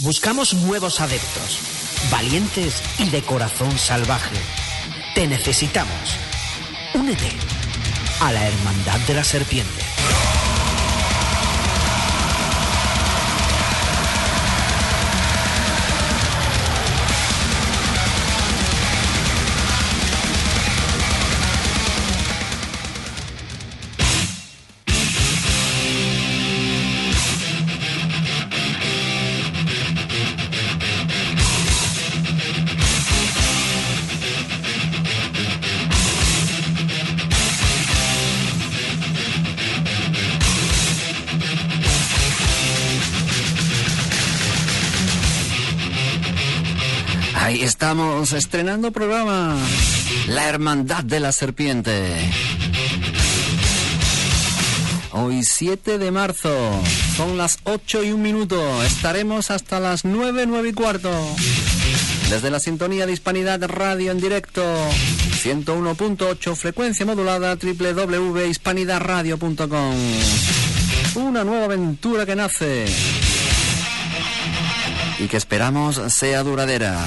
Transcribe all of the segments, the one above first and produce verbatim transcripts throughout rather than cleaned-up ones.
Buscamos nuevos adeptos, valientes y de corazón salvaje. Te necesitamos. Únete a la Hermandad de la Serpiente. Ahí estamos, estrenando programa, La Hermandad de la Serpiente. Hoy siete de marzo, son las ocho y un minuto, estaremos hasta las nueve, nueve y cuarto. Desde la sintonía de Hispanidad Radio en directo, ciento uno punto ocho, frecuencia modulada, doble u doble u doble u punto hispanidad radio punto com. Una nueva aventura que nace y que esperamos sea duradera.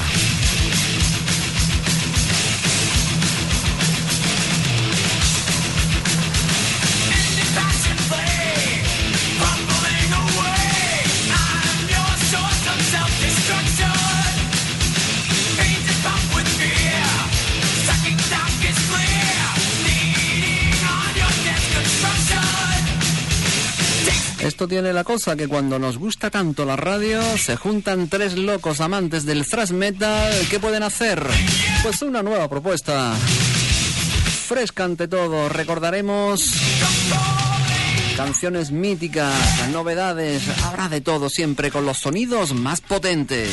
Esto tiene la cosa que cuando nos gusta tanto la radio, se juntan tres locos amantes del thrash metal. ¿Qué pueden hacer? Pues una nueva propuesta. Fresca ante todo. Recordaremos canciones míticas, novedades. Habrá de todo siempre con los sonidos más potentes.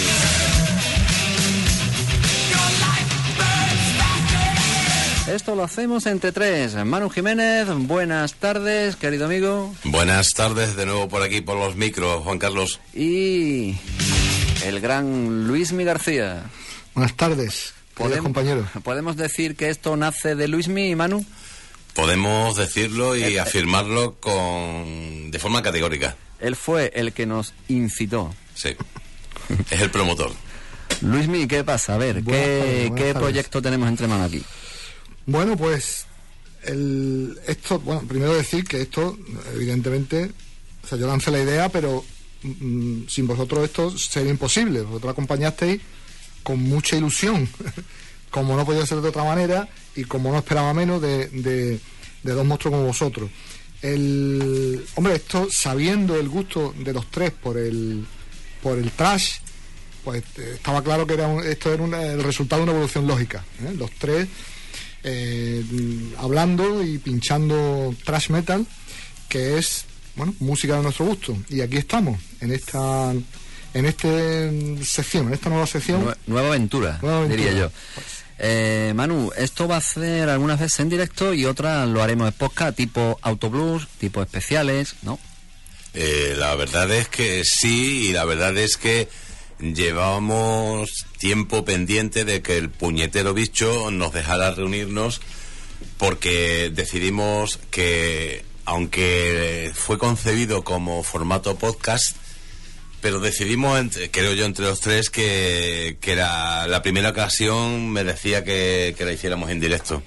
Esto lo hacemos entre tres. Manu Jiménez, buenas tardes, querido amigo. Buenas tardes, de nuevo por aquí, por los micros, Juan Carlos. Y el gran Luismi García. Buenas tardes, queridos compañeros. ¿Podemos decir que esto nace de Luismi y Manu? Podemos decirlo y eh, afirmarlo con de forma categórica. Él fue el que nos incitó. Sí, es el promotor. Luismi, ¿qué pasa? A ver, buenas ¿qué, tardes, buenas ¿qué tardes. proyecto tenemos entre manos aquí? Bueno, pues el, esto, bueno, primero decir que esto, evidentemente, o sea, yo lancé la idea, pero mm, sin vosotros esto sería imposible. Vosotros acompañasteis con mucha ilusión, como no podía ser de otra manera y como no esperaba menos de, de, de dos monstruos como vosotros. El, hombre, esto, sabiendo el gusto de los tres por el, por el thrash, pues estaba claro que era un, esto era un, el resultado de una evolución lógica, ¿eh? Los tres Eh, hablando y pinchando thrash metal, que es, bueno, música de nuestro gusto, y aquí estamos en esta en esta sección, en esta nueva sección, Nue- nueva, aventura, nueva aventura, diría yo. eh, Manu, esto va a ser algunas veces en directo y otras lo haremos en podcast, tipo autoblues, tipo especiales, ¿no? Eh, la verdad es que sí, y la verdad es que llevábamos tiempo pendiente de que el puñetero bicho nos dejara reunirnos, porque decidimos que, aunque fue concebido como formato podcast, pero decidimos, entre, creo yo, entre los tres que, que era la primera ocasión merecía que, que la hiciéramos en directo.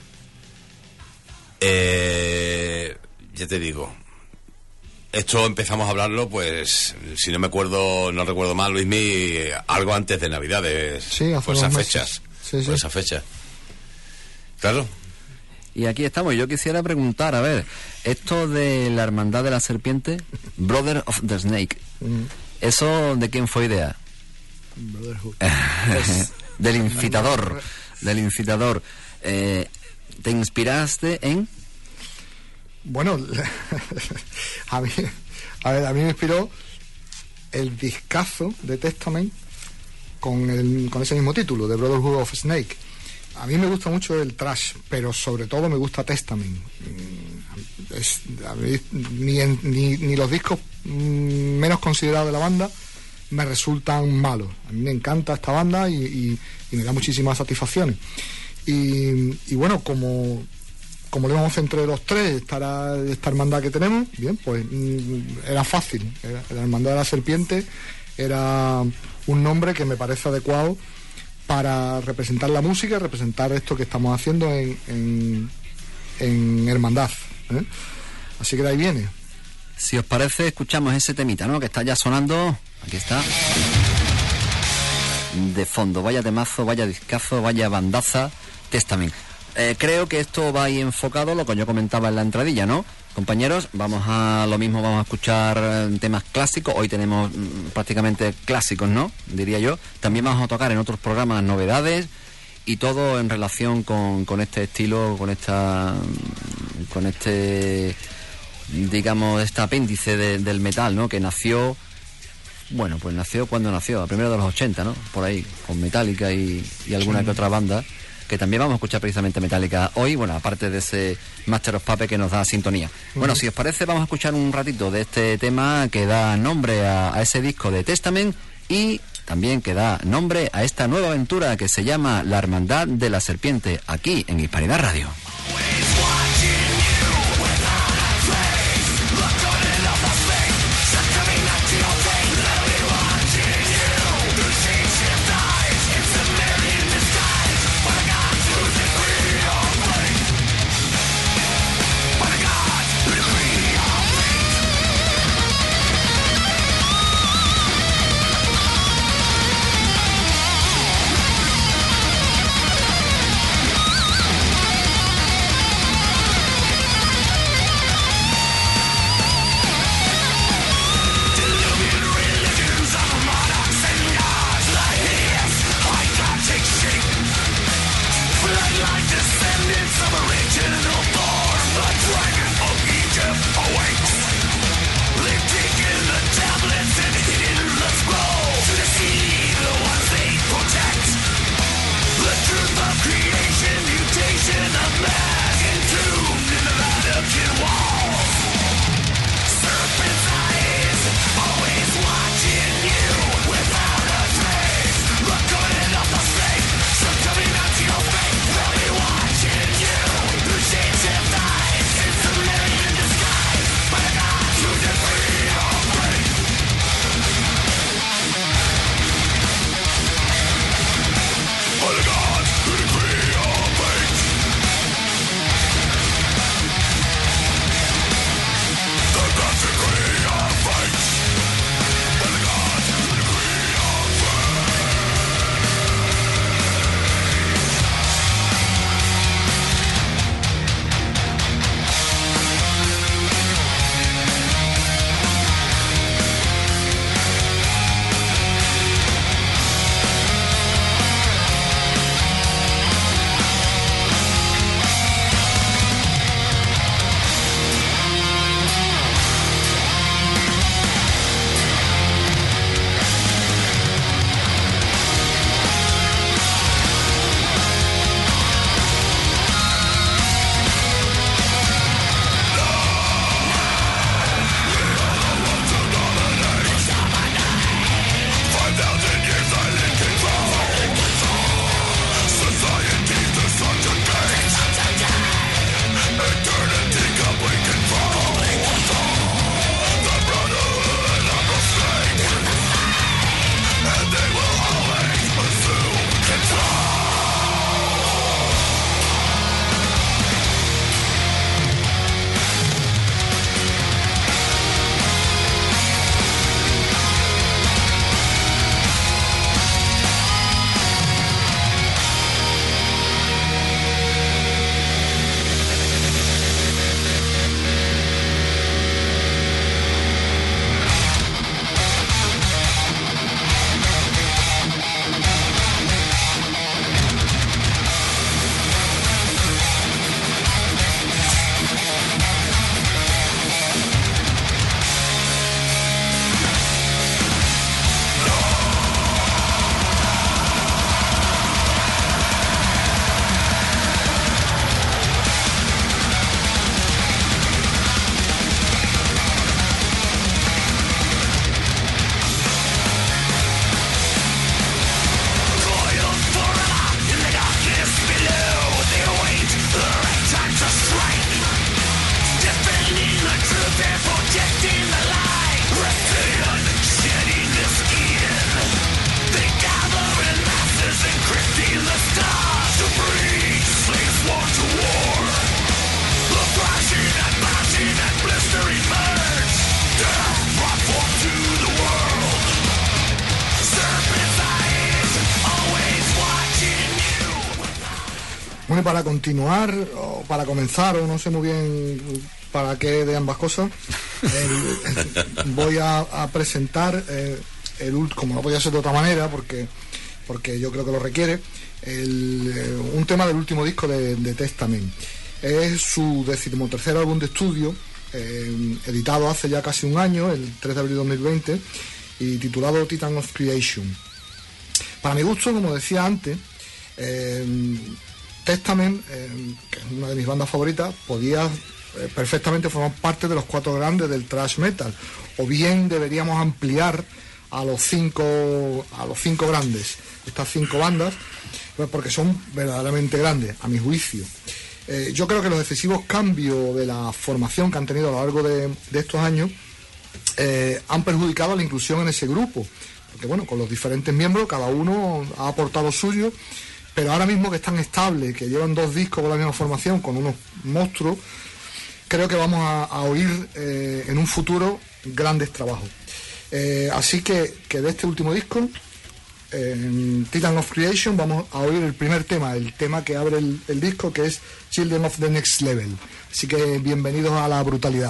Eh, ya te digo, esto empezamos a hablarlo, pues, si no me acuerdo, no recuerdo mal, Luismi, algo antes de Navidades. Sí, hace por esas unos fechas. Sí, sí. Por esas fechas. Claro. Y aquí estamos. Yo quisiera preguntar, a ver, esto de la Hermandad de la Serpiente, Brother of the Snake, Mm. ¿eso de quién fue idea? Brotherhood. Del incitador, del incitador. Eh, ¿Te inspiraste en...? Bueno, a mí, a ver, a mí me inspiró el discazo de Testament con, el, con ese mismo título, de Brotherhood of Snake. A mí me gusta mucho el thrash, pero sobre todo me gusta Testament. Es, a mí, ni, en, ni, ni los discos mm, menos considerados de la banda me resultan malos. A mí me encanta esta banda y, y, y me da muchísimas satisfacciones. Y, y bueno, como... como le vamos entre los tres, esta, esta hermandad que tenemos, bien, pues mm, era fácil. Era, la Hermandad de la Serpiente era un nombre que me parece adecuado para representar la música, representar esto que estamos haciendo en, en, en Hermandad, ¿eh? Así que de ahí viene. Si os parece, escuchamos ese temita, ¿no? Que está ya sonando. Aquí está. De fondo. Vaya temazo, vaya discazo, vaya bandaza. Testament. Eh, creo que esto va ahí enfocado, lo que yo comentaba en la entradilla, ¿no? Compañeros, vamos a lo mismo, vamos a escuchar eh, temas clásicos. Hoy tenemos mm, prácticamente clásicos, ¿no? Diría yo. También vamos a tocar en otros programas novedades y todo en relación con, con este estilo, con esta, con este, digamos, este apéndice de, del metal, ¿no? Que nació, bueno, pues nació cuando nació, a primero de los ochenta, ¿no? Por ahí, con Metallica y, y alguna sí. que otra banda. Que también vamos a escuchar precisamente Metallica hoy, bueno, aparte de ese Master of Puppets que nos da sintonía. Uh-huh. Bueno, si os parece, vamos a escuchar un ratito de este tema que da nombre a, a ese disco de Testament y también que da nombre a esta nueva aventura que se llama La Hermandad de la Serpiente, aquí en Hispanidad Radio. Bueno, y para continuar, o para comenzar, o no sé muy bien para qué de ambas cosas, el, el, voy a, a presentar, eh, el como no podía ser de otra manera, porque, porque yo creo que lo requiere, el, eh, un tema del último disco de, de Testament. Es su decimotercer álbum de estudio, eh, editado hace ya casi un año, el tres de abril de dos mil veinte, y titulado Titan of Creation. Para mi gusto, como decía antes, eh, Testament, eh, que es una de mis bandas favoritas, podía eh, perfectamente formar parte de los cuatro grandes del thrash metal, o bien deberíamos ampliar a los cinco a los cinco grandes, estas cinco bandas, pues porque son verdaderamente grandes, a mi juicio. Eh, yo creo que los excesivos cambios de la formación que han tenido a lo largo de, de estos años eh, han perjudicado la inclusión en ese grupo, porque bueno, con los diferentes miembros cada uno ha aportado suyo, pero ahora mismo que están estables, que llevan dos discos con la misma formación, con unos monstruos, creo que vamos a, a oír eh, en un futuro grandes trabajos. Eh, así que, que de este último disco, en Titan of Creation, vamos a oír el primer tema, el tema que abre el, el disco, que es Children of the Next Level. Así que bienvenidos a la brutalidad.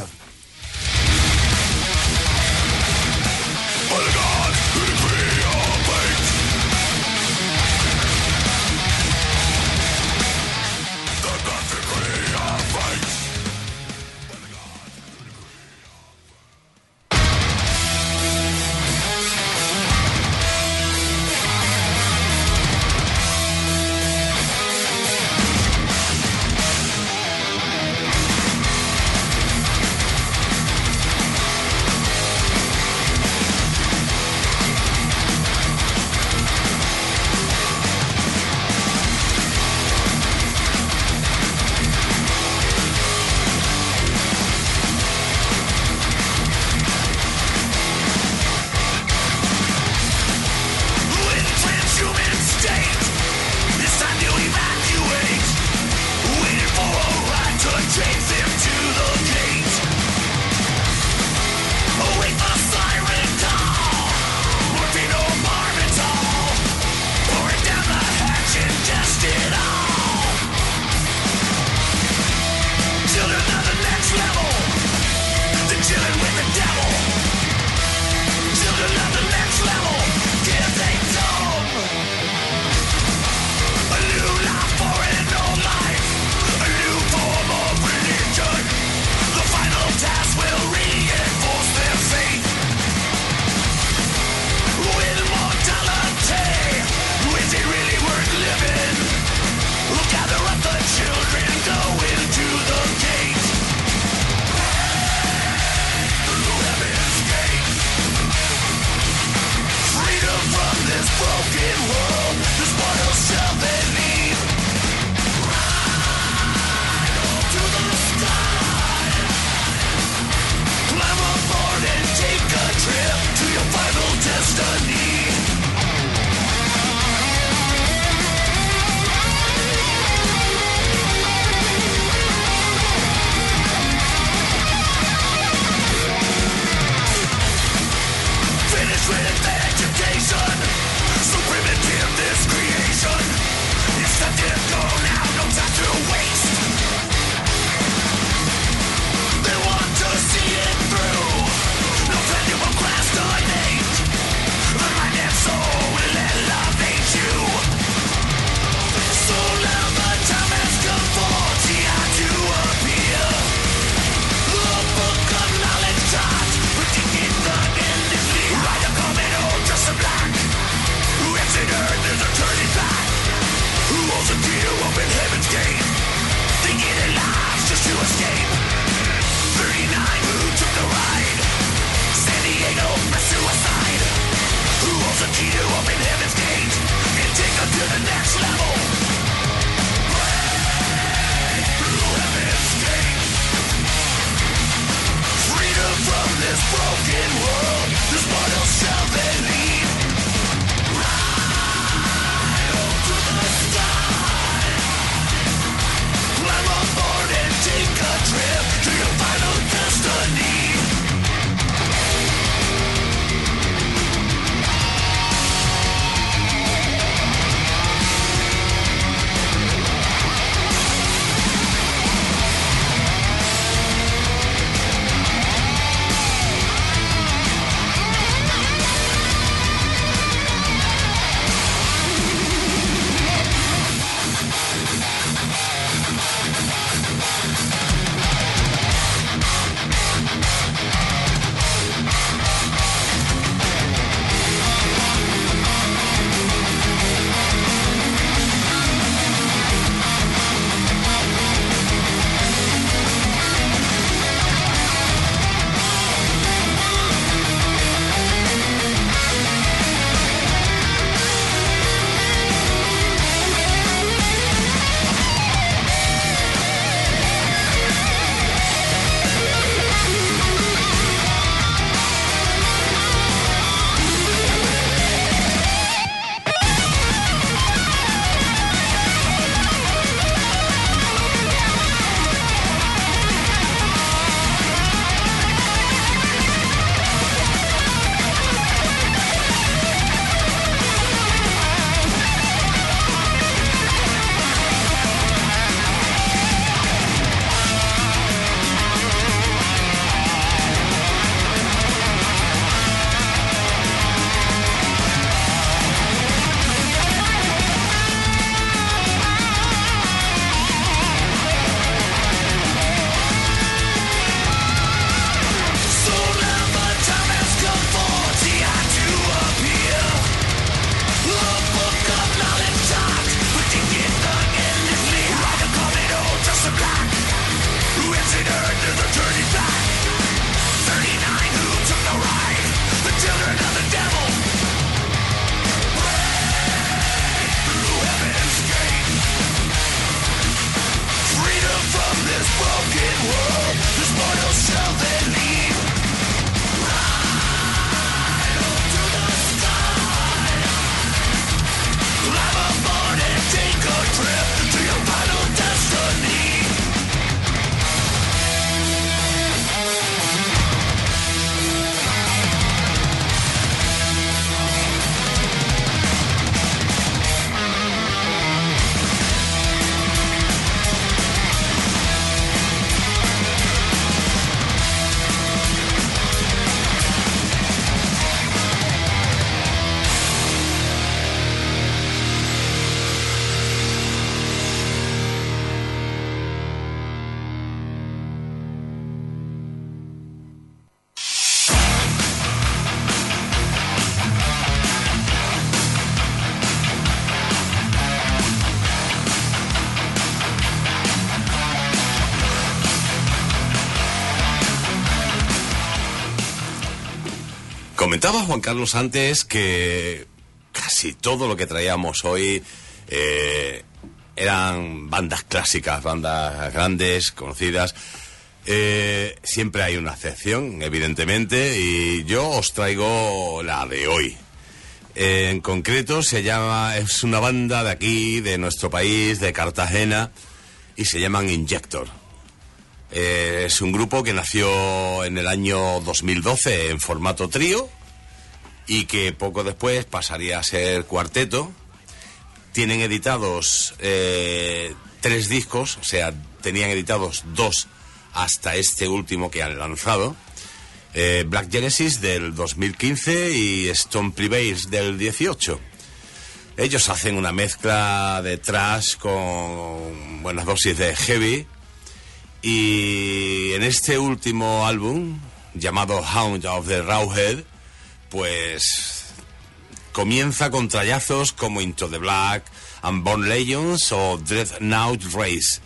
Comentaba Juan Carlos antes que casi todo lo que traíamos hoy eh, eran bandas clásicas, bandas grandes, conocidas. Eh, siempre hay una excepción, evidentemente, y yo os traigo la de hoy. Eh, en concreto se llama, es una banda de aquí, de nuestro país, de Cartagena, y se llaman Injector. Eh, es un grupo que nació en el año dos mil doce en formato trío y que poco después pasaría a ser cuarteto. Tienen editados eh, tres discos, o sea, tenían editados dos hasta este último que han lanzado. Eh, Black Genesis del dos mil quince y Stone Prevails del dieciocho. Ellos hacen una mezcla de thrash con buenas dosis de heavy. Y en este último álbum, llamado Hound of the Rawhead, pues comienza con trallazos como Into the Black, Unborn Legends o Dreadnought Race.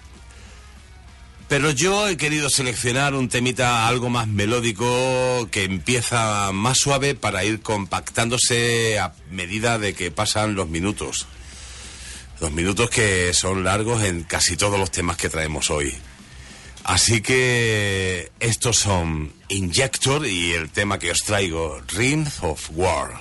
Pero yo he querido seleccionar un temita algo más melódico, que empieza más suave para ir compactándose a medida de que pasan los minutos. Los minutos que son largos en casi todos los temas que traemos hoy. Así que estos son Injector y el tema que os traigo, Rings of War.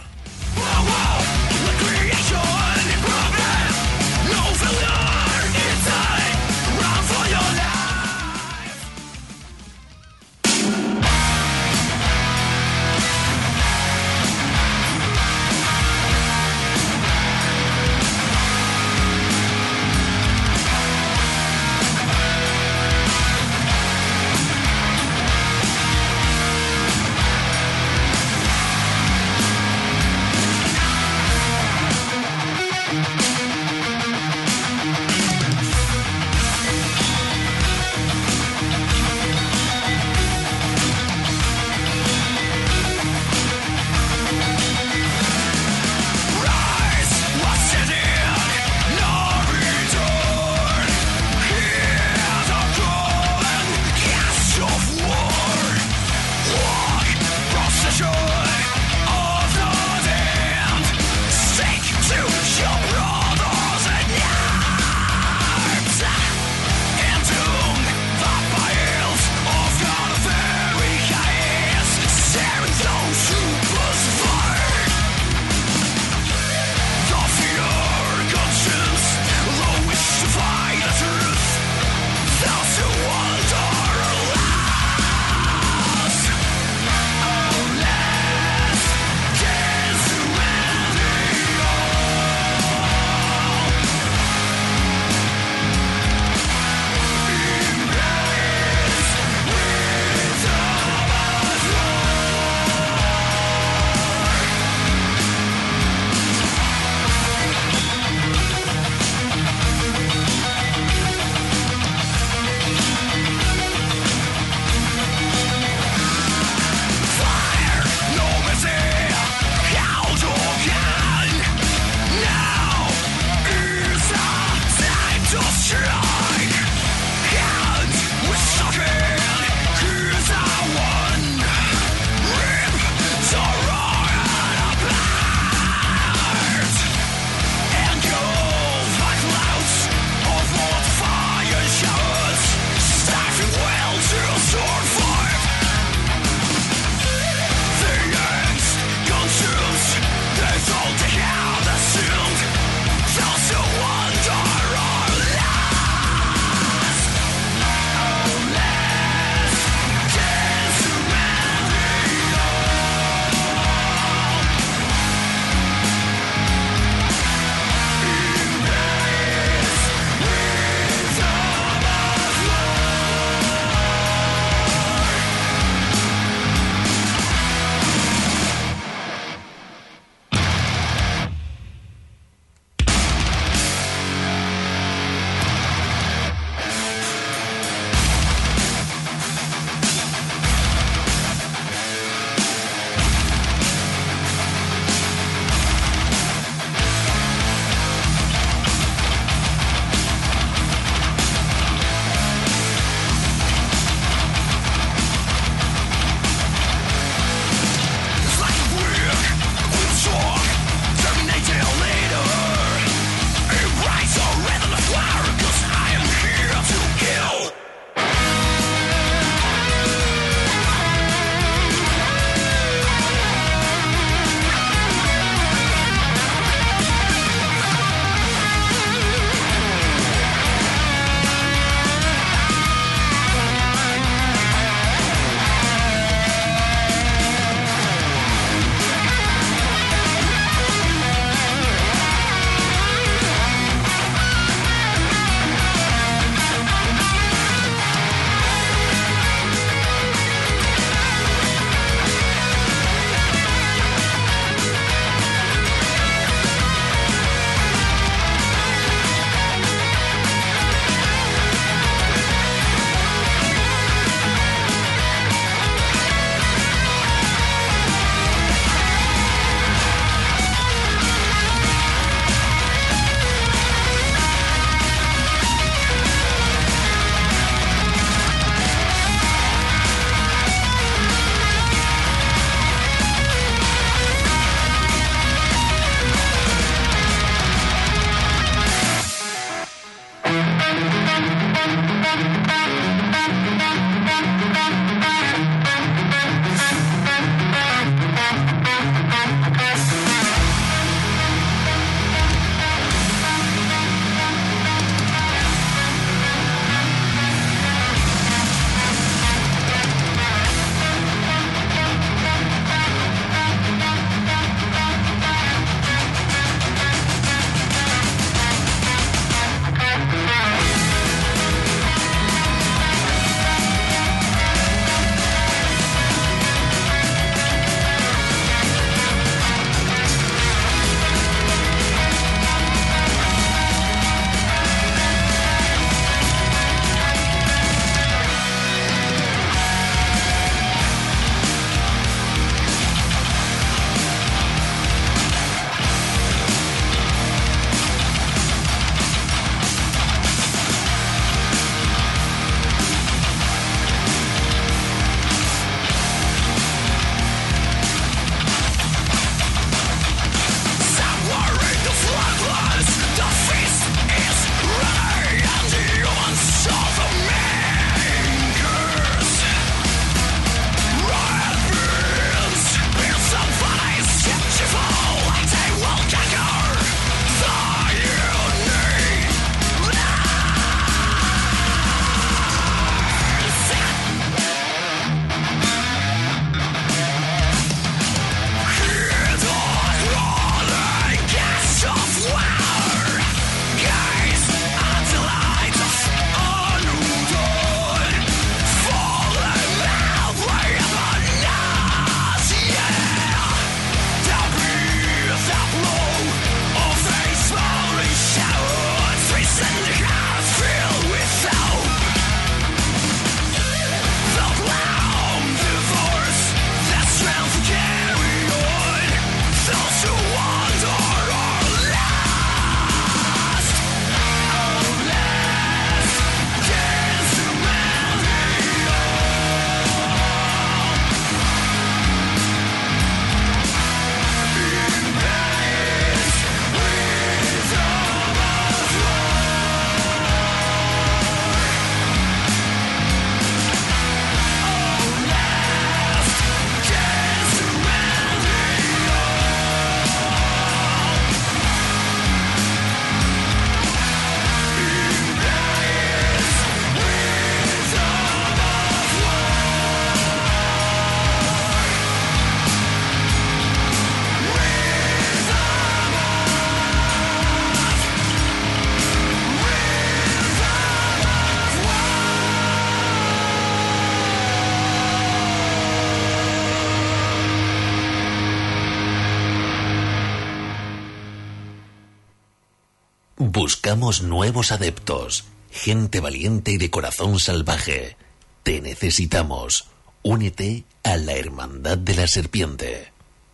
Buscamos nuevos adeptos, gente valiente y de corazón salvaje. Te necesitamos. Únete a la Hermandad de la Serpiente.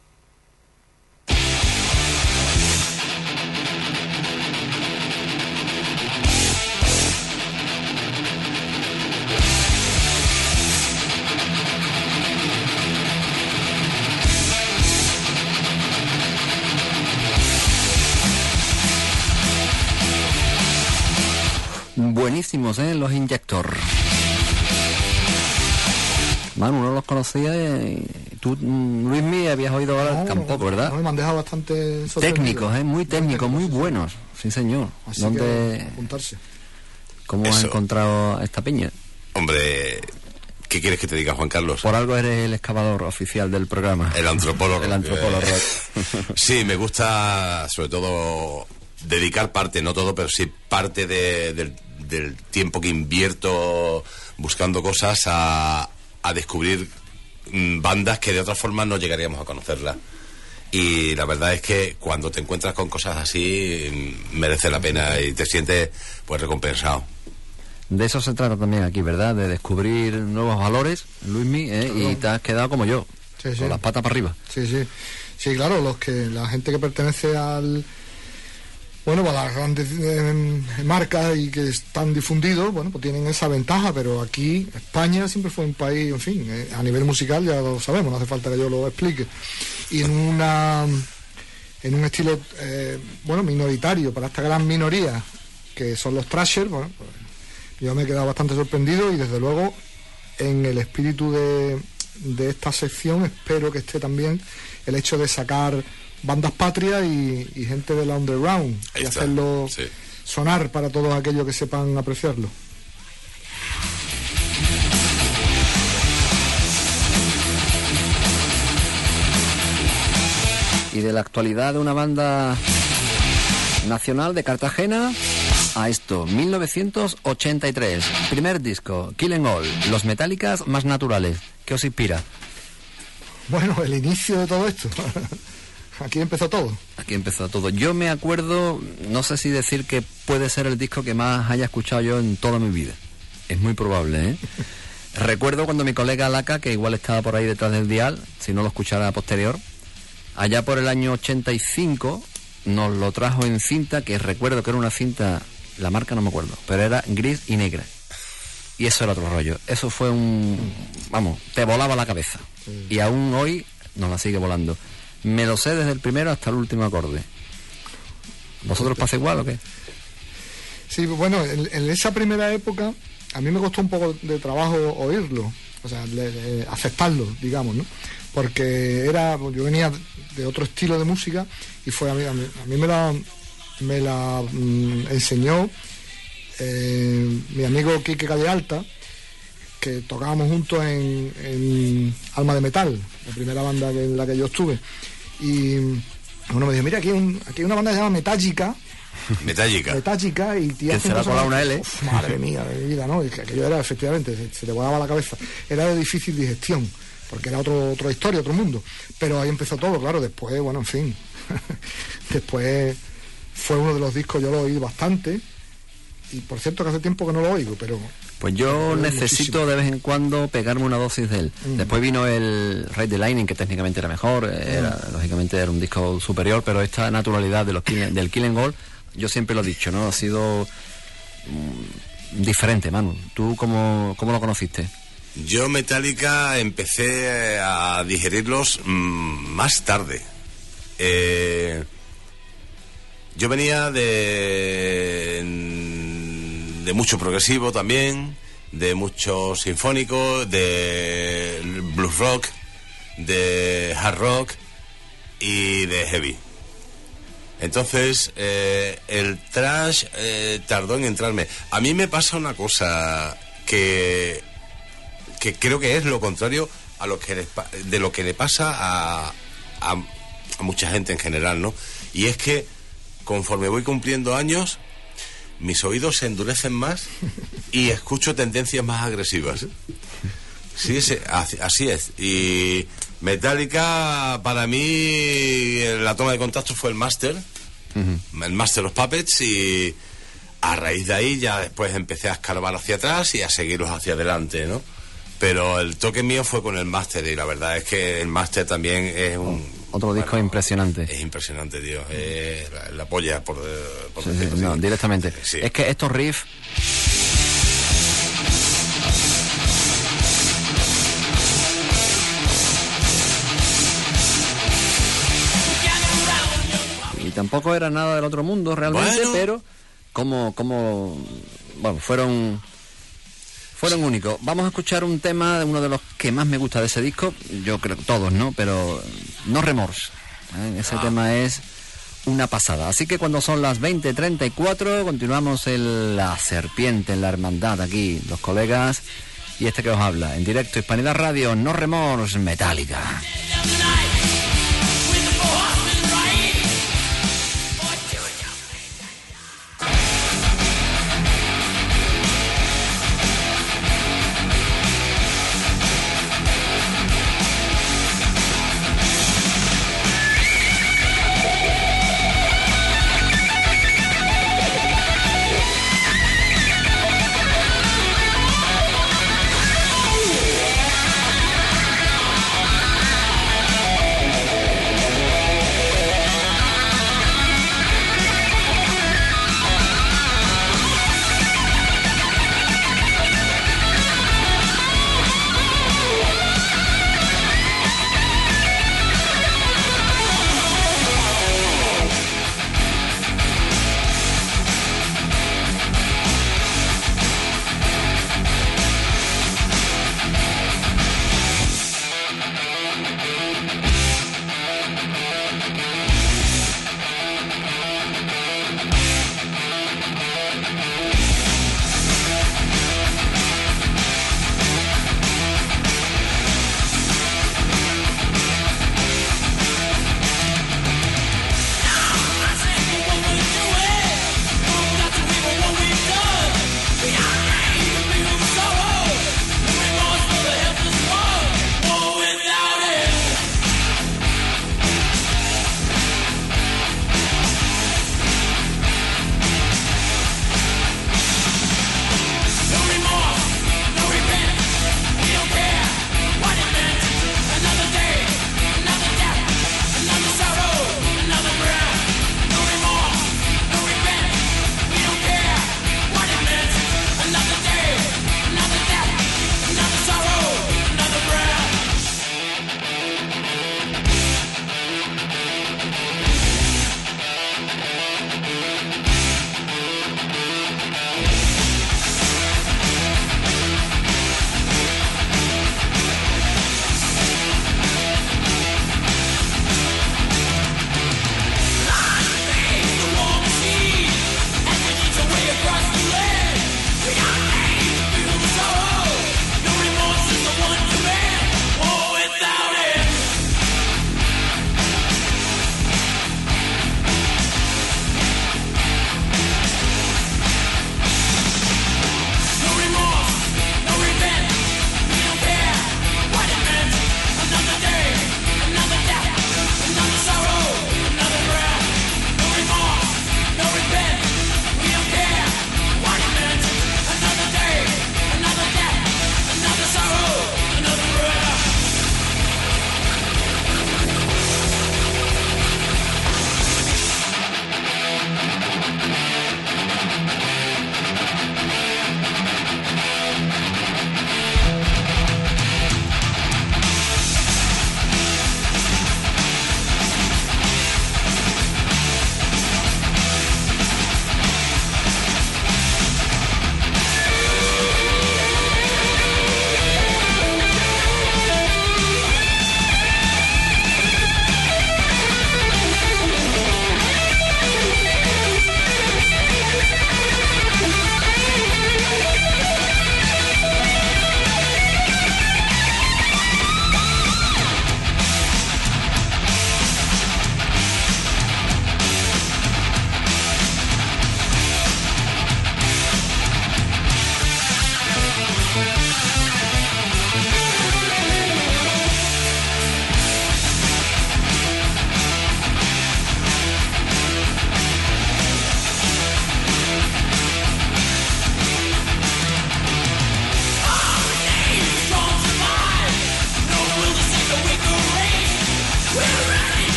Buenísimos, ¿eh? Los Inyector. Manu, no los conocía. Eh, tú, Luismi, habías oído ahora no, tampoco, ¿verdad? No, me han dejado bastante sorprendido. Técnicos, ¿eh? Muy técnicos, muy, muy técnicos, buenos. Sí, señor. Así ¿Dónde, que apuntarse. ¿Cómo has Eso. encontrado a esta peña? Hombre, ¿qué quieres que te diga, Juan Carlos? Por algo eres el excavador oficial del programa. El antropólogo. El antropólogo. Eh, sí, me gusta sobre todo dedicar parte, no todo, pero sí parte de, del, del tiempo que invierto buscando cosas a, a descubrir mm, bandas que de otra forma no llegaríamos a conocerlas. Y la verdad es que cuando te encuentras con cosas así mm, merece la pena y te sientes pues recompensado. De eso se trata también aquí, ¿verdad? De descubrir nuevos valores, Luismi, ¿eh? Y te has quedado como yo, Sí, sí. con las patas para arriba. Sí, sí. Sí, claro, los que la gente que pertenece al bueno, pues a las grandes eh, marcas y que están difundidos, bueno, pues tienen esa ventaja, pero aquí España siempre fue un país, en fin, eh, a nivel musical ya lo sabemos, no hace falta que yo lo explique. Y en una en un estilo eh, bueno, minoritario para esta gran minoría que son los thrashers, bueno, pues yo me he quedado bastante sorprendido y desde luego en el espíritu de, de esta sección espero que esté también el hecho de sacar bandas patrias y, y gente del underground Ahí y está, hacerlo sí. sonar para todos aquellos que sepan apreciarlo. Y de la actualidad de una banda nacional de Cartagena a esto, mil novecientos ochenta y tres, primer disco, Killing All, Los Metálicas más naturales. ¿Qué os inspira? Bueno, el inicio de todo esto. Aquí empezó todo. Aquí empezó todo. Yo me acuerdo, no sé si decir que puede ser el disco que más haya escuchado yo en toda mi vida. Es muy probable, ¿eh? Recuerdo cuando mi colega Laca, que igual estaba por ahí detrás del dial, si no lo escuchara a posterior, allá por el año ochenta y cinco nos lo trajo en cinta, que recuerdo que era una cinta, la marca no me acuerdo, pero era gris y negra. Y eso era otro rollo. Eso fue un... Vamos, te volaba la cabeza. Y aún hoy nos la sigue volando. Me lo sé desde el primero hasta el último acorde. ¿Vosotros pasa igual o qué? Sí, bueno, en, en esa primera época a mí me costó un poco de trabajo oírlo, o sea, le, le, aceptarlo, digamos, ¿no? Porque era, yo venía de otro estilo de música y fue a mí, a mí, a mí me la, me la mm, enseñó eh, mi amigo Quique Calle Alta, que tocábamos juntos en, en Alma de Metal, la primera banda que, en la que yo estuve. Y uno me dijo, mira, aquí hay, un, aquí hay una banda que se llama Metallica. Metallica. Metallica y tía, que se la cola una L. Uf, madre mía, de mi vida, ¿no? Y que aquello era, efectivamente, se, se te volaba la cabeza. Era de difícil digestión, porque era otro, otra historia, otro mundo. Pero ahí empezó todo, claro, después, bueno, en fin. Después fue uno de los discos, yo lo oí bastante. Y por cierto que hace tiempo que no lo oigo, pero... Pues yo me necesito muchísimo. de vez en cuando pegarme una dosis de él. Mm. Después vino el Ride the Lightning, que técnicamente era mejor, era, Mm. lógicamente era un disco superior, pero esta naturalidad de los Kill- del Killing All, yo siempre lo he dicho, ¿no? Ha sido mm, diferente, Manu. ¿Tú cómo, cómo lo conociste? Yo Metallica empecé a digerirlos mmm, más tarde. Eh, yo venía de, de mucho progresivo también, de mucho sinfónico, de blues rock, de hard rock y de heavy. Entonces, eh, el thrash eh, tardó en entrarme. A mí me pasa una cosa que... que creo que es lo contrario a lo que les, de lo que le pasa a, a, a mucha gente en general, ¿no? Y es que conforme voy cumpliendo años, mis oídos se endurecen más y escucho tendencias más agresivas. Sí, sí, así es. Y Metallica, para mí, la toma de contacto fue el máster. uh-huh. el Master of Puppets, y a raíz de ahí ya después empecé a escarbar hacia atrás y a seguirlos hacia adelante, ¿no? Pero el toque mío fue con el Master, y la verdad es que el Master también es un... Otro disco bueno, impresionante. Es impresionante, tío. Es la, la polla, por, por sí, sí, no, directamente. Sí. Es que estos riffs... Y tampoco era nada del otro mundo realmente, bueno. pero como, como, bueno, fueron... Fueron únicos. Vamos a escuchar un tema de uno de los que más me gusta de ese disco. Yo creo que todos, ¿no? Pero No Remorse. ¿eh? Ese ah. tema es una pasada. Así que cuando son las veinte treinta y cuatro, continuamos en La Serpiente, en la Hermandad, aquí, los colegas. Y este que os habla, en directo, Hispanidad Radio, No Remorse, Metallica. Yeah.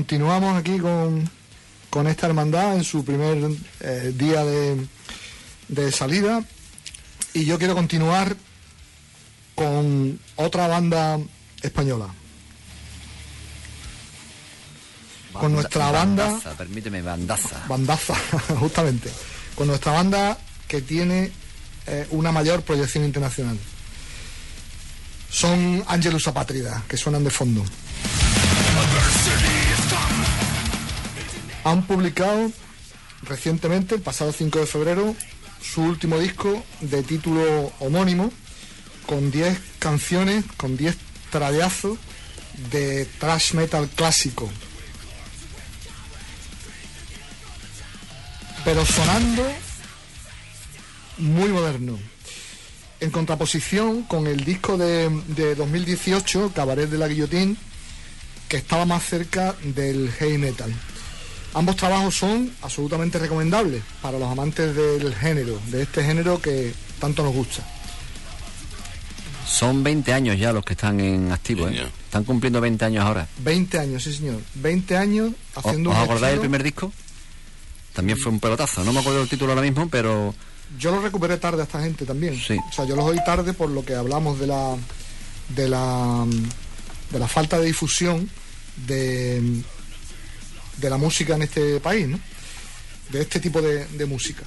continuamos aquí con, con esta hermandad en su primer eh, día de, de salida, y yo quiero continuar con otra banda española, Banda, con nuestra banda bandaza, permíteme, bandaza. Bandaza, justamente, con nuestra banda que tiene eh, una mayor proyección internacional. Son Ángelus Apátrida, que suenan de fondo. Han publicado recientemente, el pasado cinco de febrero, su último disco de título homónimo, con diez canciones, con diez trallazos de thrash metal clásico, pero sonando muy moderno, en contraposición con el disco de, de dos mil dieciocho, Cabaret de la Guillotín, que estaba más cerca del heavy metal. Ambos trabajos son absolutamente recomendables para los amantes del género, de este género que tanto nos gusta. Son veinte años ya los que están en activo, ¿eh? Están cumpliendo veinte años ahora. veinte años, sí señor. veinte años haciendo ¿Os, un ¿Os acordáis del estilo... primer disco? También fue un pelotazo. No me acuerdo del título ahora mismo, pero... Yo lo recuperé tarde a esta gente también. Sí. O sea, yo los oí tarde por lo que hablamos de la de la de la falta de difusión de de la música en este país, ¿no? De este tipo de, de música.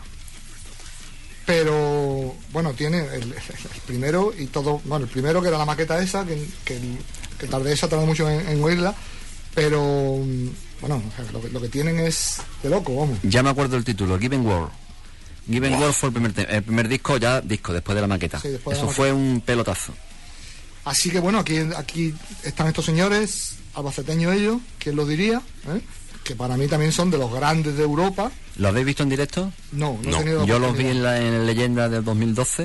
Pero bueno, tiene el, el primero y todo, bueno, el primero que era la maqueta esa, que, que, que tardé esa tardé mucho en, en oírla, pero bueno, lo que, lo que tienen es de loco, vamos. Ya me acuerdo del título, Given World. Given World fue el primer, te- el primer disco, ya disco, después de la maqueta. Sí, después de Eso la fue un pelotazo. Así que bueno, aquí, aquí están estos señores, albaceteños ellos, ¿quién lo diría? ¿Eh? Que para mí también son de los grandes de Europa. ¿Lo habéis visto en directo? No, no, No, he tenido Yo los vi oportunidad. en la en Leyenda del dos mil doce,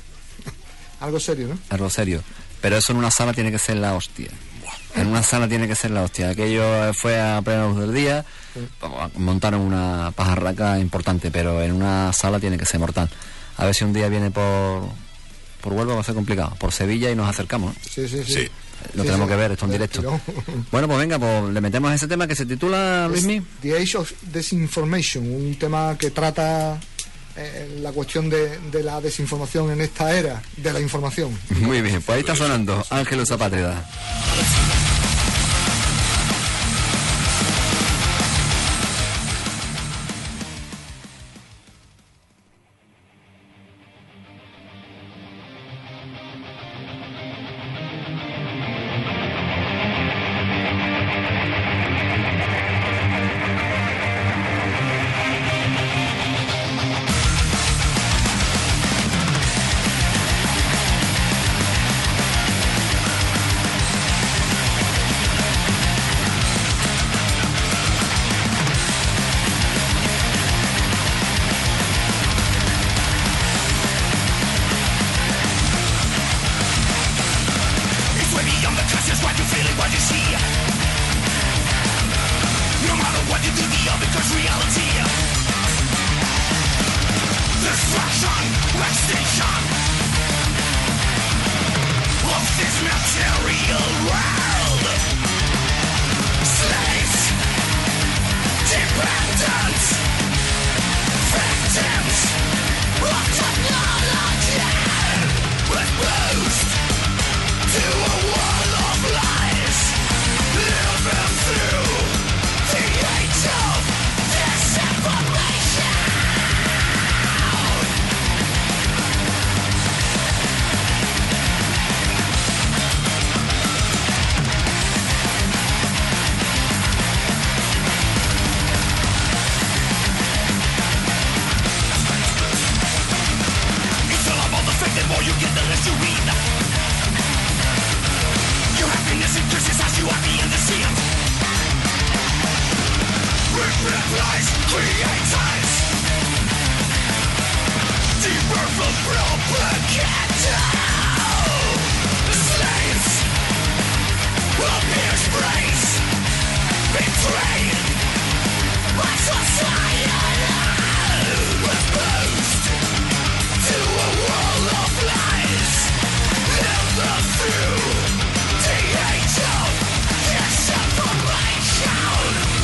Algo serio, ¿no? algo serio. Pero eso en una sala tiene que ser la hostia. En una sala tiene que ser la hostia. Aquello fue a plena luz del día, montaron una pajarraca importante, pero en una sala tiene que ser mortal. A ver si un día viene por por Huelva, va a ser complicado. Por Sevilla y nos acercamos, ¿no? Sí, sí, sí. Sí. Lo Sí, tenemos sí. que ver, esto en directo. Tirón. Bueno, pues venga, pues le metemos ese tema que se titula, Luismi. The Age of Disinformation, un tema que trata eh, la cuestión de, de la desinformación en esta era de la información. Muy bien, pues ahí está sonando Ángelus Apátrida. Through the age of disinformation.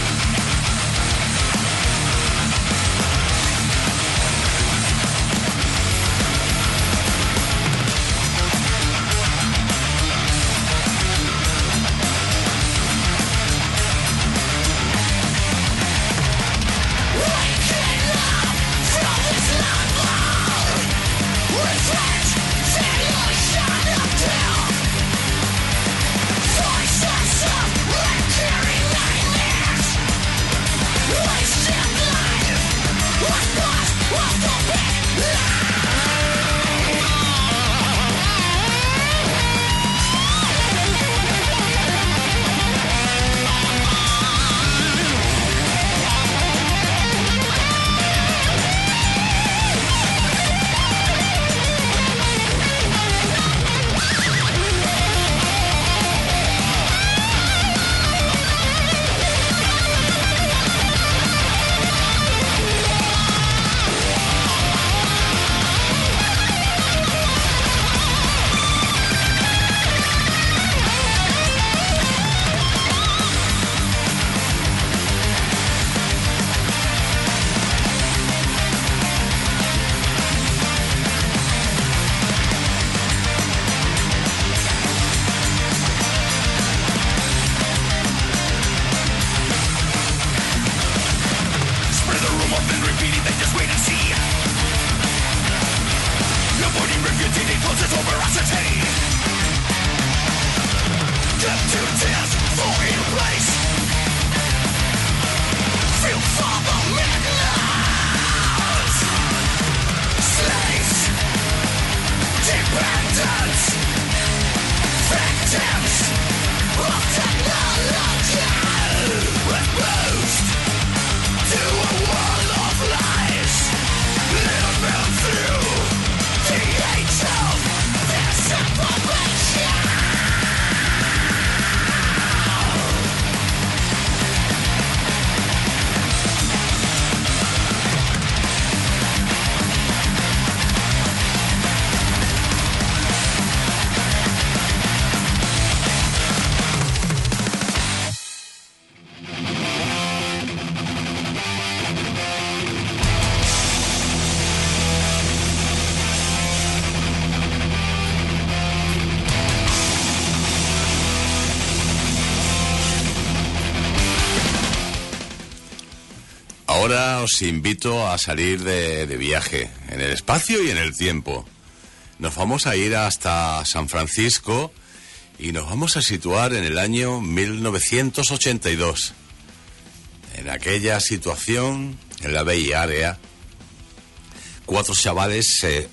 ahora os invito a salir de, de viaje, en el espacio y en el tiempo. Nos vamos a ir hasta San Francisco y nos vamos a situar en el año mil novecientos ochenta y dos. En aquella situación, en la Bay Area, cuatro chavales se...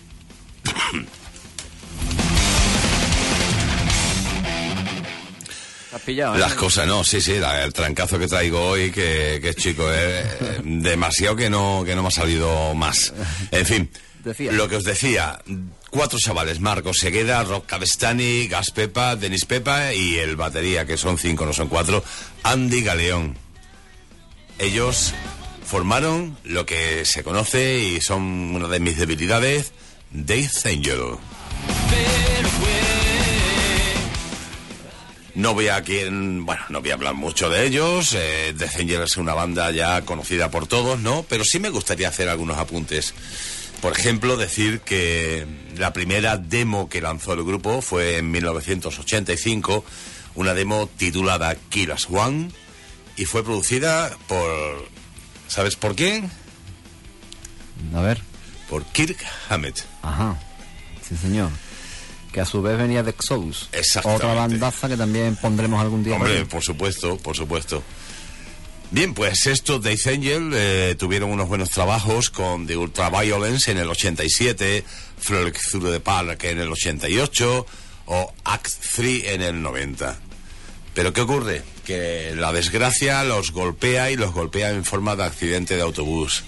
¿Has pillado, eh? Las cosas, no, sí, sí, la, el trancazo que traigo hoy, que, que chico, es eh, demasiado que no, que no me ha salido más. En fin, Decía. lo que os decía, cuatro chavales, Marcos Segueda, Rob Cavestani, Gas Pepa, Denis Pepa y el batería, que son cinco, no son cuatro, Andy Galeón. Ellos formaron lo que se conoce y son una de mis debilidades, Death Angel. No voy a aquí, bueno, no voy a hablar mucho de ellos. eh, Death Angel es una banda ya conocida por todos, ¿no? Pero sí me gustaría hacer algunos apuntes. Por ejemplo, decir que la primera demo que lanzó el grupo fue en mil novecientos ochenta y cinco, una demo titulada Kill Us One, y fue producida por... ¿Sabes por quién? A ver. Por Kirk Hammett. Ajá. Sí, señor. Que a su vez venía de Exodus. Exactamente. Otra bandaza que también pondremos algún día. Hombre, por supuesto, por supuesto. Bien, pues estos Death Angel eh, tuvieron unos buenos trabajos con The Ultraviolence en el ochenta y siete, Frolic Through the Park en el ochenta y ocho o Act tres en el noventa. Pero ¿qué ocurre? Que la desgracia los golpea y los golpea en forma de accidente de autobús.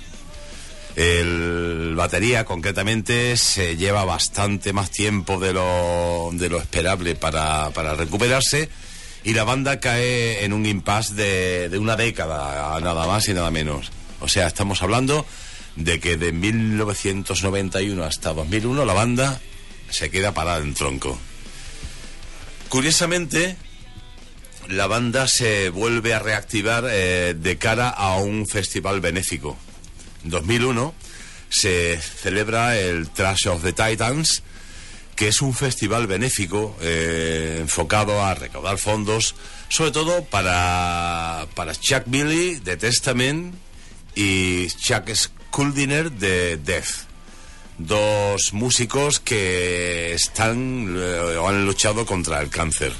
El batería, concretamente, se lleva bastante más tiempo de lo, de lo esperable para, para recuperarse, y la banda cae en un impasse de, de una década, nada más y nada menos. O sea, estamos hablando de que de mil novecientos noventa y uno hasta dos mil uno la banda se queda parada en tronco. Curiosamente, la banda se vuelve a reactivar eh, de cara a un festival benéfico. En dos mil uno se celebra el Trash of the Titans, que es un festival benéfico eh, enfocado a recaudar fondos, sobre todo para, para Chuck Billy de Testament y Chuck Schuldiner de Death. Dos músicos que están eh, o han luchado contra el cáncer.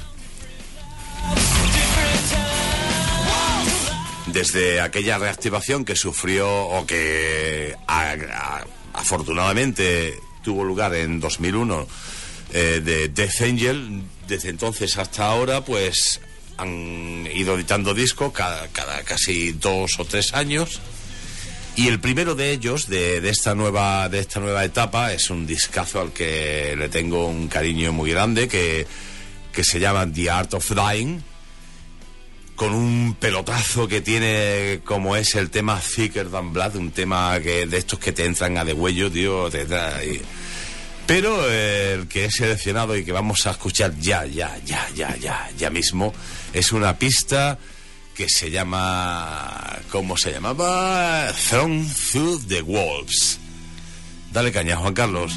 Desde aquella reactivación que sufrió o que a, a, afortunadamente tuvo lugar en dos mil uno eh, de Death Angel, desde entonces hasta ahora pues han ido editando discos cada, cada casi dos o tres años, y el primero de ellos de, de esta nueva de esta nueva etapa es un discazo al que le tengo un cariño muy grande, que, que se llama The Art of Dying, con un pelotazo que tiene, como es el tema Thicker Than Blood, un tema que de estos que te entran a degüello, tío, te da, y... pero eh, el que he seleccionado y que vamos a escuchar ya, ya, ya, ya, ya, ya mismo, es una pista que se llama, ¿cómo se llamaba? Thrown Through the Wolves. Dale caña, Juan Carlos.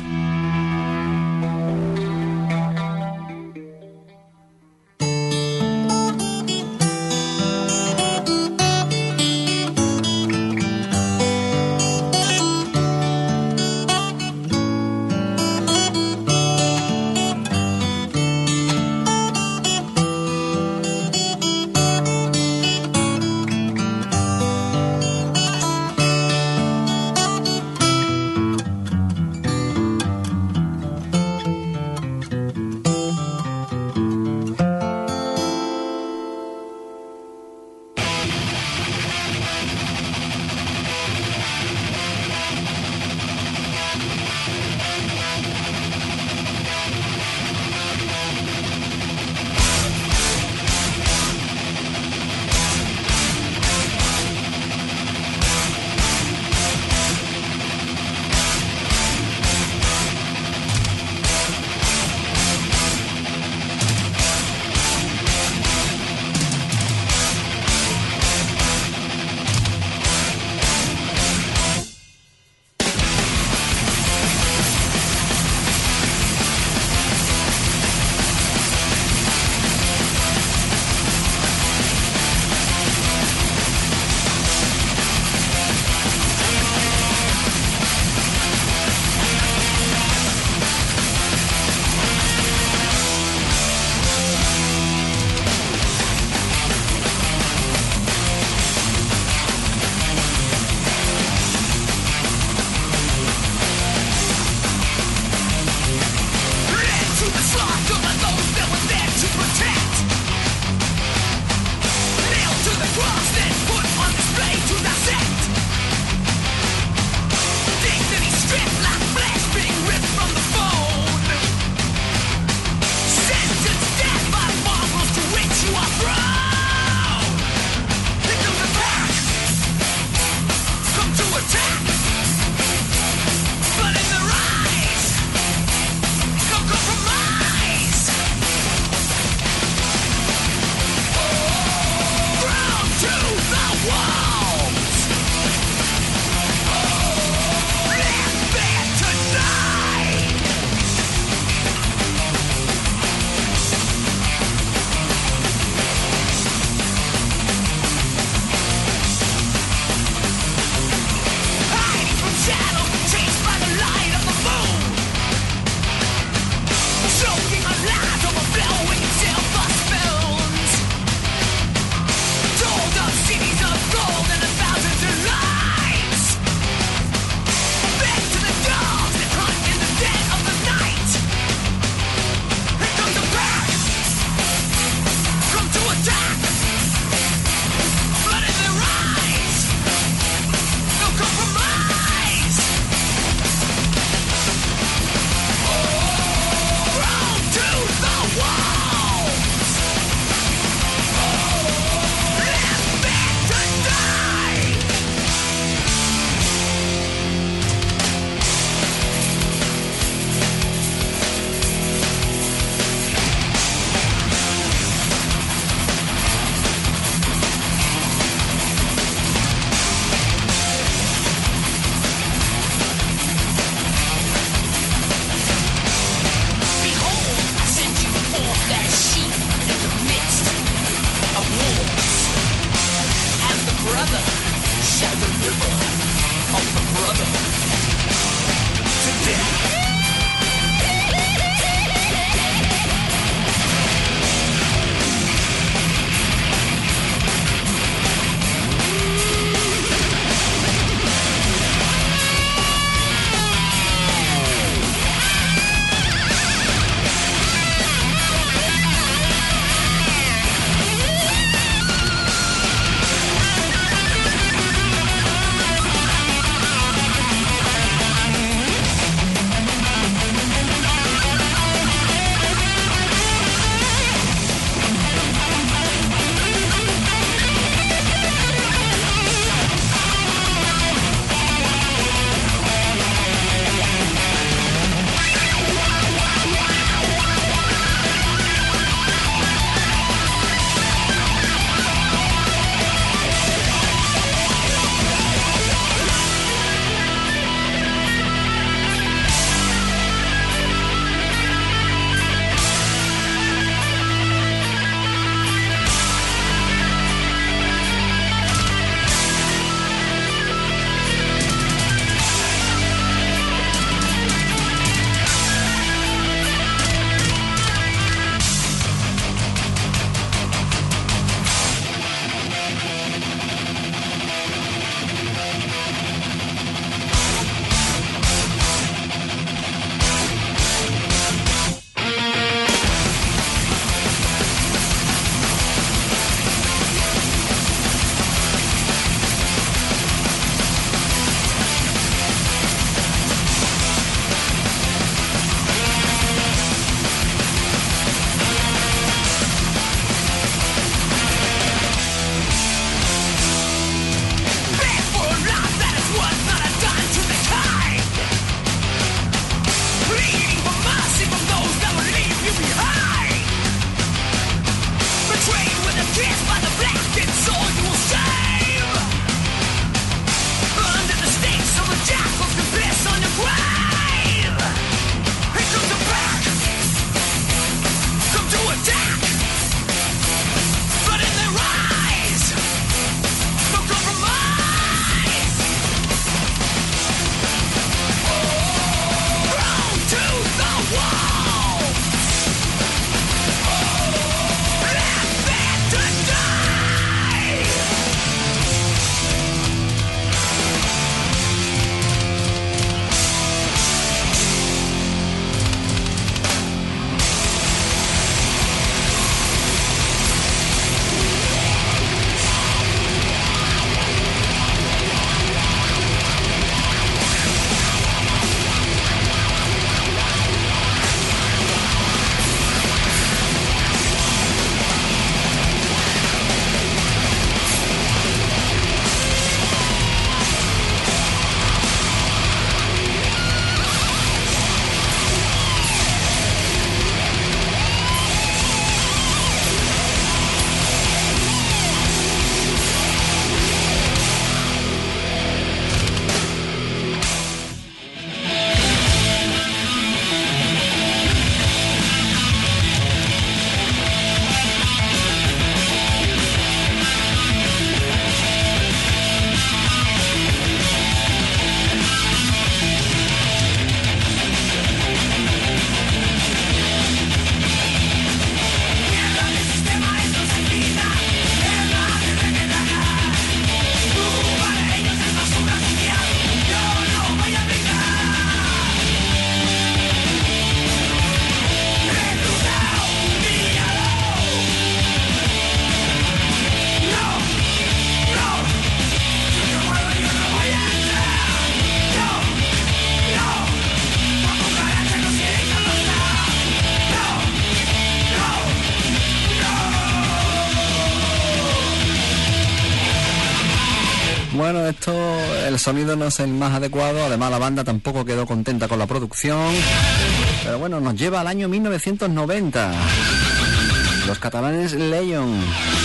bueno, esto, el sonido no es el más adecuado, además la banda tampoco quedó contenta con la producción, pero bueno, nos lleva al año mil novecientos noventa. Los catalanes Leyon,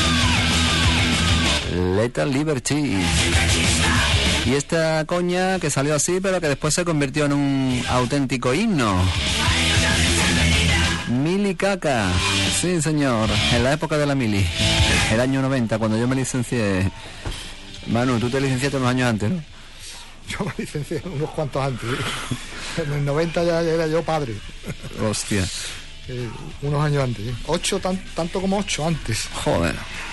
Lethal Liberty. Y esta coña que salió así, pero que después se convirtió en un auténtico himno. Mili Caca, sí señor, en la época de la Mili, el año noventa, cuando yo me licencié. Manu, tú te licenciaste unos años antes, ¿no? Yo me licencié unos cuantos antes, ¿eh? En el noventa ya era yo padre. Hostia. Eh, unos años antes, ¿eh? Ocho, tan, tanto como ocho antes. Joder.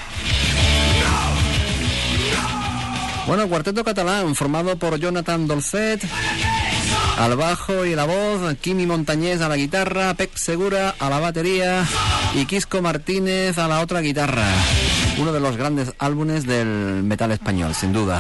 Bueno, el cuarteto catalán, formado por Jonathan Dolcet al bajo y la voz, Quimi Montañés a la guitarra, Pep Segura a la batería y Quisco Martínez a la otra guitarra. Uno de los grandes álbumes del metal español, sin duda.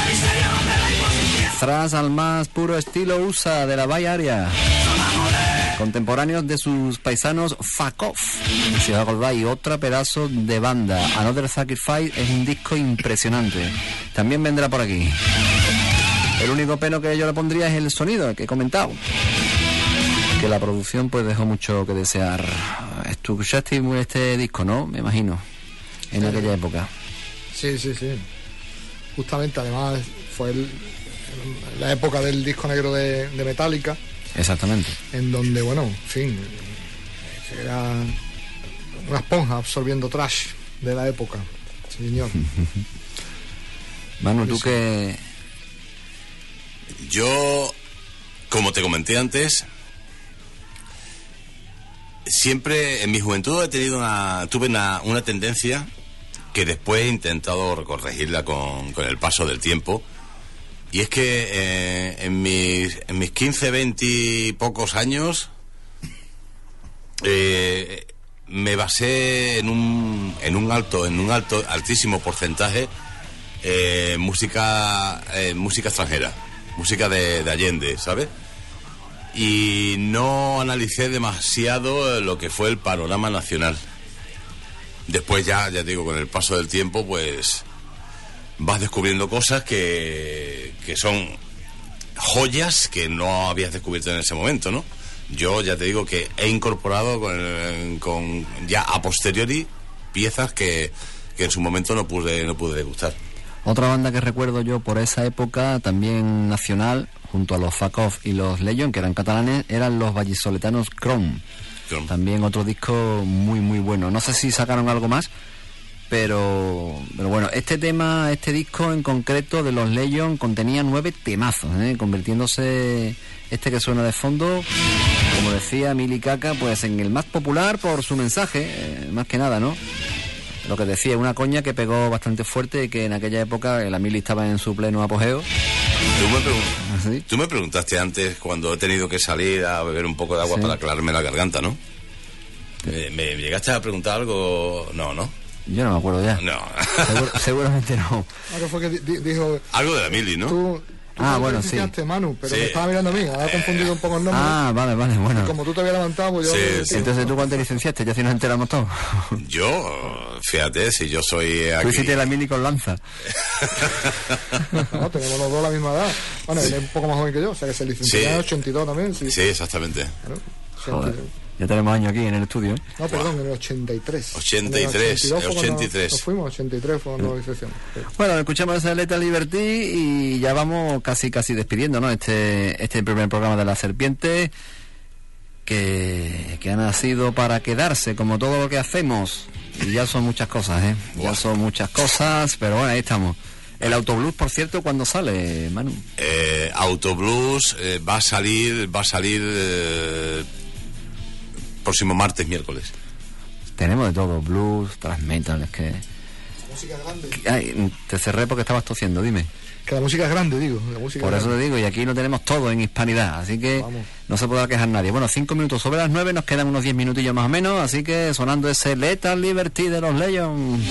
Thrash al más puro estilo U S A de la Bay Area. Contemporáneos de sus paisanos Fuck Off. Si os acordáis, otro pedazo de banda. Another Sacrifice es un disco impresionante. También vendrá por aquí. El único pelo que yo le pondría es el sonido que he comentado, que la producción pues dejó mucho que desear. Escuchaste este disco, ¿no? Me imagino, en aquella época. Sí, sí, sí. Justamente, además, fue el, la época del disco negro de, de Metallica. Exactamente. En donde, bueno, en fin, era una esponja absorbiendo trash de la época. Sí, señor. Manu, tú que... Yo, como te comenté antes, siempre en mi juventud he tenido una, tuve una, una tendencia que después he intentado corregirla con, con el paso del tiempo. Y es que eh, en mis en mis quince, veinte y pocos años eh, me basé en un en un alto en un alto altísimo porcentaje eh, música eh, música extranjera, música de, de Allende, ¿sabes? Y no analicé demasiado lo que fue el panorama nacional. Después ya ya digo, con el paso del tiempo, pues vas descubriendo cosas que, que son joyas que no habías descubierto en ese momento, ¿no? Yo ya te digo que he incorporado con, con ya a posteriori piezas que, que en su momento no pude no pude degustar. Otra banda que recuerdo yo por esa época, también nacional, junto a los Fuck Off y los Leyon, que eran catalanes, eran los vallisoletanos Chrome. Chrome. También otro disco muy muy bueno. No sé si sacaron algo más, Pero, pero bueno, este tema, este disco en concreto de los Leyon contenía nueve temazos, ¿eh? Convirtiéndose este que suena de fondo, como decía Mili Caca, pues en el más popular por su mensaje, eh, más que nada, ¿no? Lo que decía, una coña que pegó bastante fuerte y que en aquella época la Mili estaba en su pleno apogeo. Tú me, pregun- ¿Sí? Tú me preguntaste antes, cuando he tenido que salir a beber un poco de agua, sí, para aclararme la garganta, ¿no? Sí. ¿Me, me llegaste a preguntar algo? No, ¿no? Yo no me acuerdo ya. No. Seguro, seguramente no. Algo fue que di- dijo... Algo de la Mili, ¿no? Tú, tú ah, te bueno, sí. Manu, pero sí. me estaba mirando a mí, había confundido un poco el nombre. Ah, vale, vale, bueno. Y como tú te habías levantado, pues yo... Sí, me... sí. Entonces, ¿tú cuándo te licenciaste? Ya si nos enteramos todos. Yo, fíjate, si yo soy aquí... Tú hiciste la Mili con lanza. No, tenemos los dos la misma edad. Bueno, él es un poco más joven que yo, o sea que se licenció Sí. en el ochenta y dos también. Sí, Sí, exactamente. Claro, Joder. ochenta y dos. Ya tenemos años aquí en el estudio, ¿eh? No, perdón, en el ochenta y tres. ochenta y tres, En el ochenta y dos fue cuando ochenta y tres. Nos fuimos, ochenta y tres fue cuando nos licenciamos. Sí. Bueno, escuchamos esa Lethal Liberty y ya vamos casi casi despidiendo, ¿no? Este este primer programa de La Serpiente, que, que ha nacido para quedarse, como todo lo que hacemos. Y ya son muchas cosas, ¿eh? Ya son muchas cosas, pero bueno, ahí estamos. El Autoblues, por cierto, ¿cuándo sale, Manu? Eh, Autoblues eh, va a salir, va a salir eh, próximo martes, miércoles. Tenemos de todo, blues, thrash metal, es que... Música grande. Ay, te cerré porque estabas tosiendo, dime. Que la música es grande, digo. La música Por es eso grande. te digo, y aquí lo tenemos todo en hispanidad, así que Vamos. no se podrá quejar nadie. Bueno, cinco minutos sobre las nueve, nos quedan unos diez minutillos más o menos, así que sonando ese Lethal Liberty de los Leyon.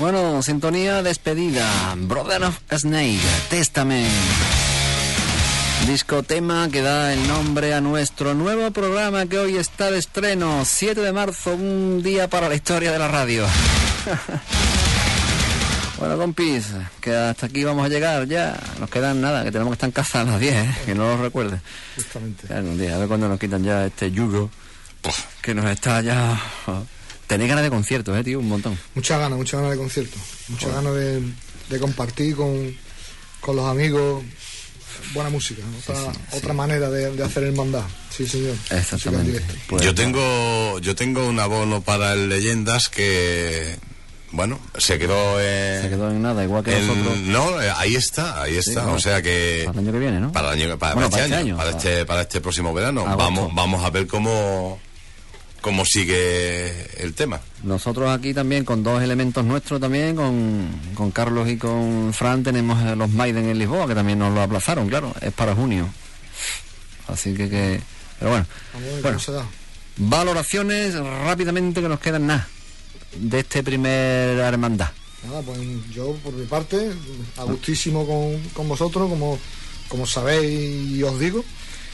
Bueno, sintonía despedida. Brother of Snake, Testament. Disco tema que da el nombre a nuestro nuevo programa que hoy está de estreno. siete de marzo, un día para la historia de la radio. Bueno, compis, que hasta aquí vamos a llegar ya. Nos quedan nada, que tenemos que estar en casa a las diez, ¿eh? Que no lo recuerde. Justamente. Claro, un día, a ver cuando nos quitan ya este yugo, que nos está ya... Tenéis ganas de conciertos, ¿eh, tío? Un montón. Muchas ganas, muchas ganas de conciertos. Muchas ganas de, de compartir con, con los amigos buena música. Otra, sí, sí, otra sí. manera de, de hacer hermandad. Sí, señor. Exactamente. Pues, yo tengo yo tengo un abono para el Leyendas que... Bueno, se quedó en... Se quedó en nada, igual que en, nosotros. No, ahí está, ahí está. Sí, claro. O sea que... Para el año que viene, ¿no? Para el año, para, bueno, para, este, para este año, año. Para, para... este, para este próximo verano. Agosto. Vamos vamos a ver cómo, cómo sigue el tema. Nosotros aquí también, con dos elementos nuestros también, con, con Carlos y con Fran, tenemos los Maiden en Lisboa, que también nos lo aplazaron, claro. Es para junio. Así que... que... Pero bueno. bueno valoraciones rápidamente, que nos quedan nada de este primer hermandad. Nada, pues yo por mi parte, a gustísimo con, con vosotros, como, como sabéis y os digo,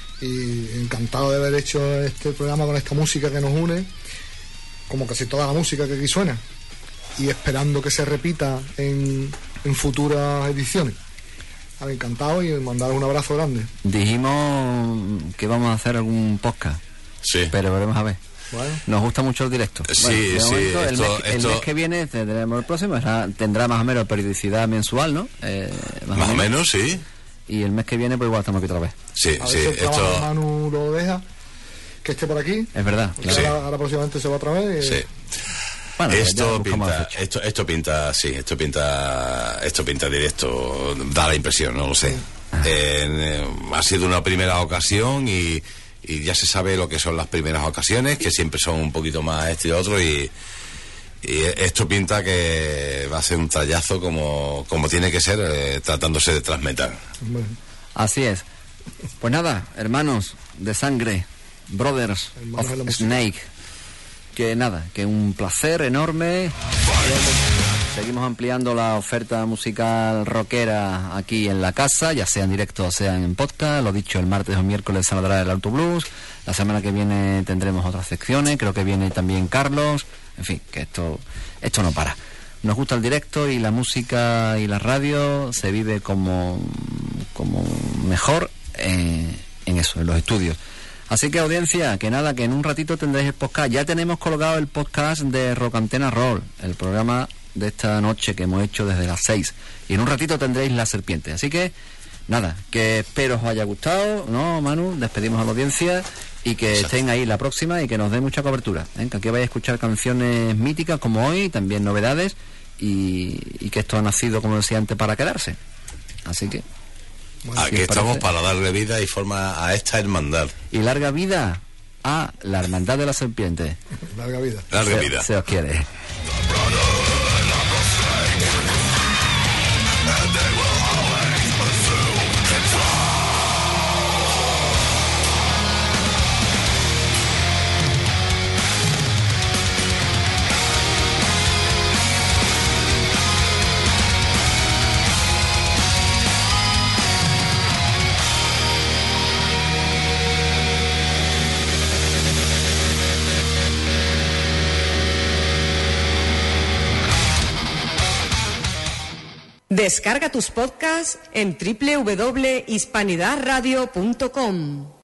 y encantado de haber hecho este programa con esta música que nos une, como casi toda la música que aquí suena, y esperando que se repita en, en futuras ediciones. A ver, encantado y mandaros un abrazo grande. Dijimos que vamos a hacer algún podcast, sí, pero veremos a ver. Bueno. Nos gusta mucho el directo. Sí, bueno, sí. Momento, el, esto, mes, esto... el mes que viene tendremos el próximo, tendrá más o menos periodicidad mensual, ¿no? Eh, más, más o menos, menos, sí. Y el mes que viene, pues igual estamos aquí otra vez. Sí, a sí. ver si el esto... Manu lo deja, que esté por aquí. Es verdad. Claro. Sí. Ahora, ahora próximamente se va otra vez. Sí. Eh... Bueno, esto pinta, esto, esto pinta, sí, esto pinta, esto pinta directo, da la impresión, no lo sé. Sí. Eh, ha sido una primera ocasión y, y ya se sabe lo que son las primeras ocasiones, que siempre son un poquito más este y otro, y, y esto pinta que va a ser un trayazo como, como tiene que ser, eh, tratándose de thrash metal. Bueno. Así es. Pues nada, hermanos de sangre, brothers hermanos of Snake, que nada, que un placer enorme. Seguimos ampliando la oferta musical rockera aquí en la casa, ya sea en directo o sea en podcast. Lo dicho, el martes o miércoles saldrá el autobús. La semana que viene tendremos otras secciones, creo que viene también Carlos. En fin, que esto esto no para. Nos gusta el directo y la música y la radio se vive como, como mejor en, en eso, en los estudios. Así que, audiencia, que nada, que en un ratito tendréis el podcast. Ya tenemos colgado el podcast de Rock Antena Roll, el programa de esta noche que hemos hecho desde las seis. Y en un ratito tendréis La Serpiente. Así que, nada, que espero os haya gustado, ¿no, Manu? Despedimos a la audiencia y que Exacto. estén ahí la próxima y que nos den mucha cobertura, ¿eh? Que aquí vais a escuchar canciones míticas como hoy, también novedades, y, y que esto ha nacido, como decía antes, para quedarse. Así que... Bueno, aquí estamos para darle vida y forma a esta hermandad. Y larga vida a la Hermandad de la Serpiente. Larga vida. Larga se, vida. Se os quiere. Descarga tus podcasts en doble u doble u doble u punto hispanidad radio punto com.